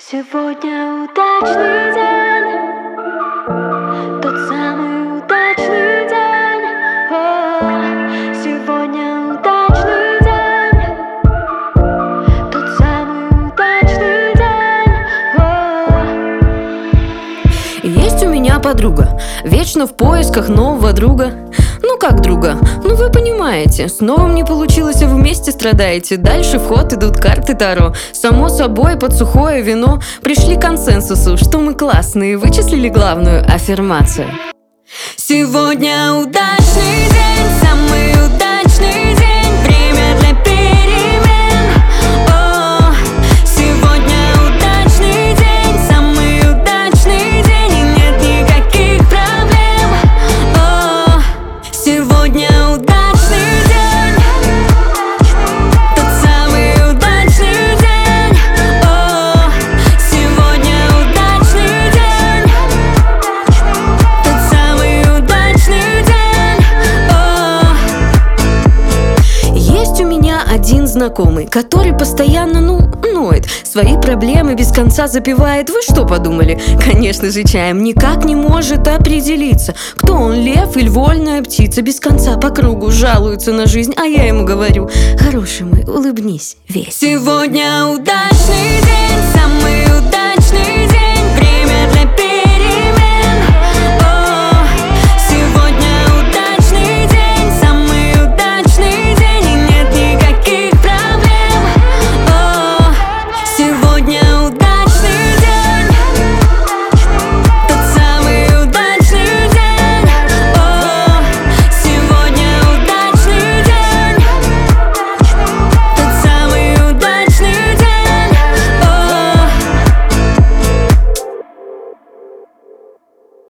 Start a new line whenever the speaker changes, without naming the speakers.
Сегодня удачный день, тот самый удачный день. Сегодня удачный день, тот самый удачный день.
Есть у меня подруга, вечно в поисках нового друга. Ну как друга? Ну вы понимаете, с новым не получилось, а вы вместе страдаете. Дальше в ход идут карты Таро. Само собой, под сухое вино пришли к консенсусу, что мы классные, вычислили главную аффирмацию. Сегодня удачный день, самый удачный день, время для перемен. О, сегодня удачный день, самый удачный день, и нет никаких проблем. О, сегодня удачный день, тот самый удачный день. О, сегодня удачный день, тот самый удачный день. О. Есть у меня один знакомый, который постоянно, ноет, свои проблемы без конца запивает. Вы что подумали? Конечно же, чаем никак не может определиться, кто он, лев или вольная птица. Без конца по кругу жалуется на жизнь, а я ему говорю: хороший мой, улыбнись весь. Сегодня удачный день.